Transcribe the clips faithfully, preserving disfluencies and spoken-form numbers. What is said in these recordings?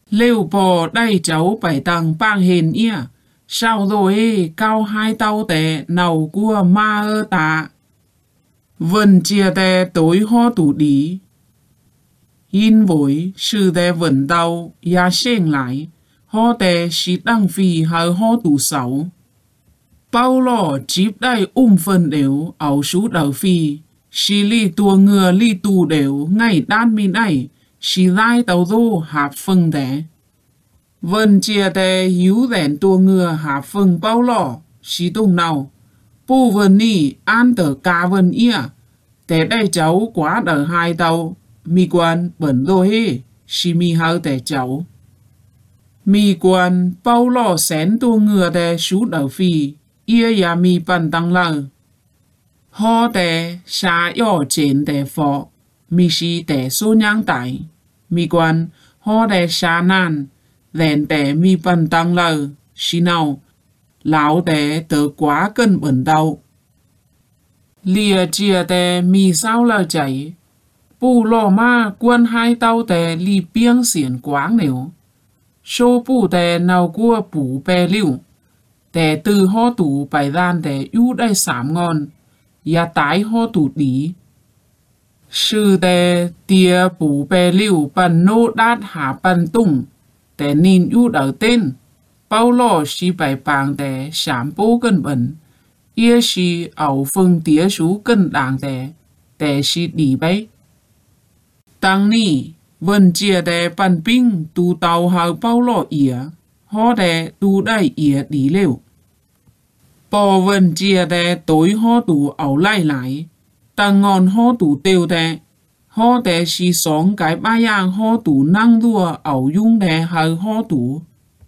Liêu bò đay cháu bảy tầng bang hình ia, sao rồi cao hai tàu tệ nầu của ma ơ tạ. Vần chia tệ tối ho tủ đi. Yên với sư tệ vần tàu ya sen lại, ho tệ sĩ đăng phi hờ ho tủ sáu. Bao lò chip đay um phần đều ảo sú đầu phi, sĩ li tua ngừa li tù đều ngay đan min ấy, sĩ lai tàu đô hạp phân tệ. Vân chia tệ hiếu đèn tua ngừa hạp phân bao lò, sĩ tung nào. Bù vân ni an tờ ca vân ia, tệ đây cháu quá đờ hai tàu, mi quan bẩn đô hê, sĩ mi hao tệ cháu. Mi quan bao lò xén tua ngừa tệ sú đầu phi, ia ya mi bàn tăng lờ. Ho tệ xa yò chén tệ phọ, mi si tệ số nhang tải. Mi quan ho tệ xa nan, đèn tệ mi bàn tăng lờ, si nào. Lão tệ tờ quá cân bẩn đau. Lìa chia tệ mi sao lờ chảy. Bù lò ma quân hai tàu tệ li biếng xiển quáng nếu. Số bù tệ nào của bù bè liu. Tệ từ ho tủ bài đàn tệ ưu đai sám ngon. Ya tái ho tủ đi. Sư tệ tìa bù bè liu bần nô đát hạ bần tung. Tệ nhìn ưu đảo tên. Bao lò xì bài bàng tệ sám bố cân bẩn. Ia xì ảo phương tía sú cân đàng tệ. Tệ xì đi bấy. Tăng ni, vần chia tệ bần binh tù tàu hào bao lò ỉa. Ho tệ tù đai ỉa đi lêu. Bò vần chia tệ tối ho tù ảo lai lại. Tăng ngon ho tù tiêu tệ. Ho tệ xì sống cái ba yang ho tù năng đua ảo dung tệ hào ho tù.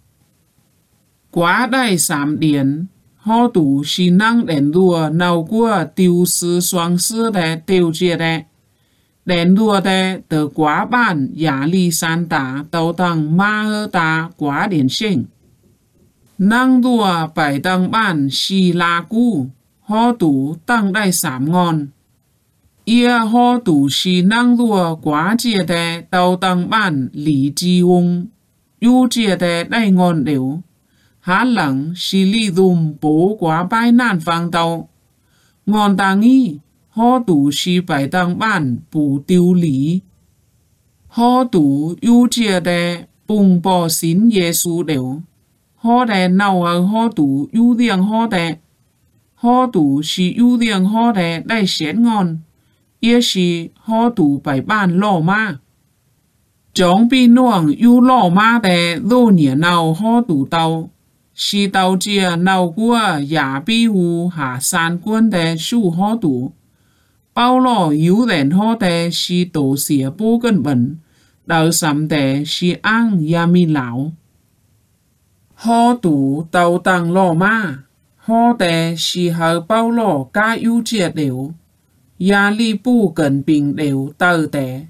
Quá đai sám điển, ho tủ xì năng đèn đùa nào của tiêu sư xoang sư tệ tiêu chia tệ. Đèn đùa tệ tờ quá bản giả ly san tả tàu tăng ma hơ tả quá điển sinh. Năng đùa bảy tăng bản xì la cu, ho tủ tăng đai sám ngon. Ia ho tủ xì năng đùa quá chia tệ tàu tăng bản lý chi ung, yu chia tệ đai ngon đều. Há lặng xì li dùm bố quá bài nàn phang tàu. Ngon ta nghi, ho tủ xì bài tăng bản bù tiêu lý. Ho tủ yu chia đè bùng bò xín Giê-xu đều. Ho đè nào ở ho tủ yu điên ho đè. Ho tủ xì yu điên ho đè đai xén ngon. Ia xì ho tủ bài bản lò ma. Chóng bi nuông yu lò ma đè đô nhỉ nào ho tủ tàu. Xì tàu chia nào của giả bi hù hạ san quân tệ su ho tủ. Bao lò yếu đèn ho tệ xì tổ xỉa bố cân bẩn. Đào sắm tệ xì ăn ya mi lão. Ho tủ tàu tăng lò ma. Ho tệ xì hờ bao lò ca yếu chia đều. Ya li bù cần bình đều tờ tệ.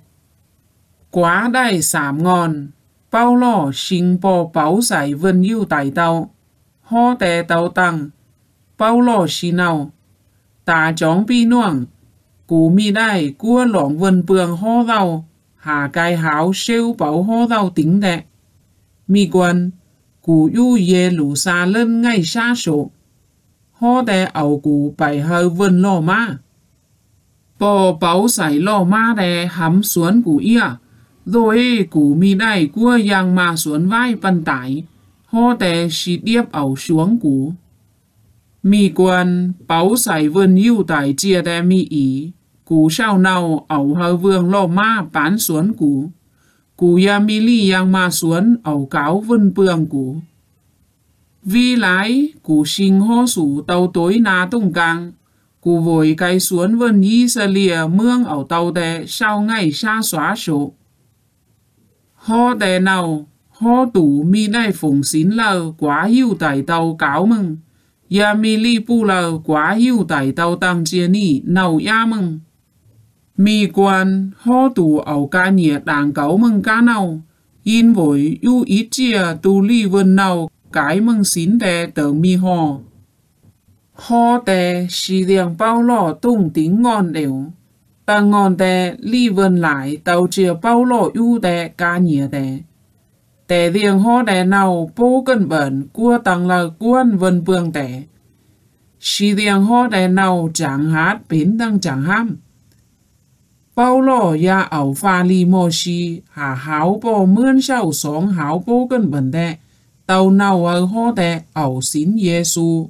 Quá đai sám ngon. Bao lò sinh bò báo giải vân yêu tài tàu. Ho tệ tàu tăng. Bao lò xì nào. Tà chóng bi nuông. Cú mi đai cua lỏng vân bường ho rau. Hà cai háo siêu bảo ho rau tính tệ. Mi quân. Cú yu ye lũ xa lên ngay xa sổ. Ho tệ ảo cú bài hơ vân lò ma. Bò báo giải lò ma tệ hắm xuống cú ia. Rồi cú mi đai cua yang ma xuống vai bần tải. Ho tệ xì điếp ảo xuống cú. Mi quân báo giải vân yêu tải chia tệ mi ý. Cú sao nào ảo hơ vương lò ma bán xuống cú. Cú ya mi li yang ma xuống ảo cáo vân bường cú. Vì lái cú sinh ho sủ tàu tối na tung càng. Cú vội cái xuống vân y sa lìa mương ảo tàu tệ sao ngày xa xóa sổ. Ho tệ nào. Ho tủ mi đai phùng xín lờ quá hiu tải tàu cáo mừng. Ya mi li bù lờ quá hiu tải tàu tăng chia nì nào ya mừng. Mi quan ho tủ ảo ca nhiệt đàng cáo mừng ca nào. In vội yu ít chia tu li vân nào cái mừng xín tè tờ mi ho. Ho tè xì liang bao lò tung tính ngon đều. Ta ngon tè li vân lại tàu chia bao lò yu tè ca nhiệt tè. Tệ riêng hô đẻ nào bố cân bẩn của tăng là quân vân bương tệ. Xì riêng hô đẻ nào chẳng hát biến tăng chẳng ham. Bao lô ya ảo pha li mô xì hà háo bố mươn sao sống háo bố cân bẩn tệ. Tàu nào ở hô đẻ ảo xin Giê-xu.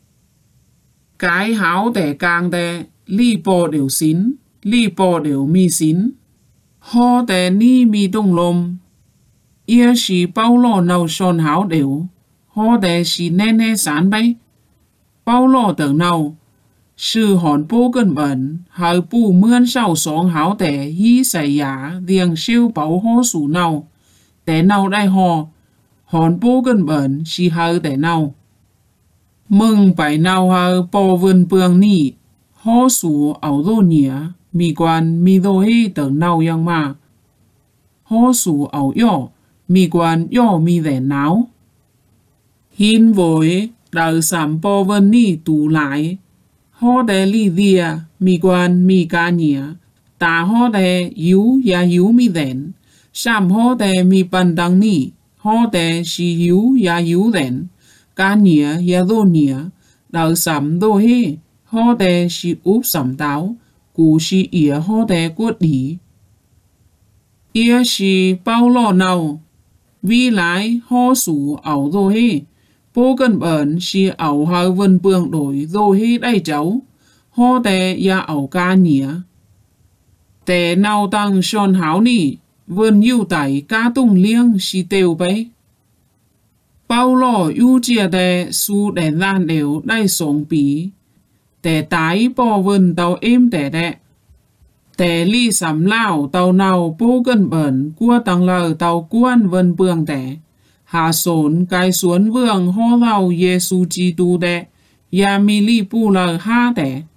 Cái háo đẻ càng đẻ li bố đều xin, li bố đều mi xin. Hô đẻ ni mi đông lôm. Ia si bao lô nào son háo đều. Hô đẻ si nê nê sản bay. Bao lô tưởng nào. Sư hòn bố cân bẩn. Hãy bù mươn sao sống háo đẻ hi xảy giá riêng siêu bảo hô sủ nào. Đẻ nào đại hò. Hòn bố cân bẩn si hãy đẻ nào. Mừng bảy nào hãy bò vườn bường nị. Hô sủ ảo đô nhĩa. Mi quan mi đô hi tưởng nào yang mà. Hô sủ ảo yô. Mi quan yô mi đẻ nào. Hin với đời sảm bò vân nị tù lại. Hô đẻ li đìa. Mi quan mi ca nhĩa. Ta hô đẻ yếu ya yếu mi đẻn. Sảm hô đẻ mi bàn đăng nị. Hô đẻ si yếu ya yếu đẻn. Ca nhĩa ya đô nhĩa. Đời sảm đô hi. Hô đẻ si úp sảm đáo. Cú si ỉa hô đẻ quất đi. Ia si bao lô nào. Vì lại hô sủ ảo đô hi. Bố cân bẩn si ảo hơi vân bương đổi đô hi đầy cháu. Hô đẻ ya ảo ca nhĩa. Tệ nào tăng son háo nị. Vân yêu tải ca tung liêng si tiêu bấy. Bao lô yêu chia đẻ su đẻ lan đều đầy sống bí. Tệ tái bò vân tàu êm tệ đẻ. Tệ ly sắm lao tàu nào bố cân bẩn của tăng lờ tàu quan vân bương tệ. Hạ sốn cái xuống vương hô lao Giê-xu chi tu đẻ. Ya mi li bù lờ ha tệ.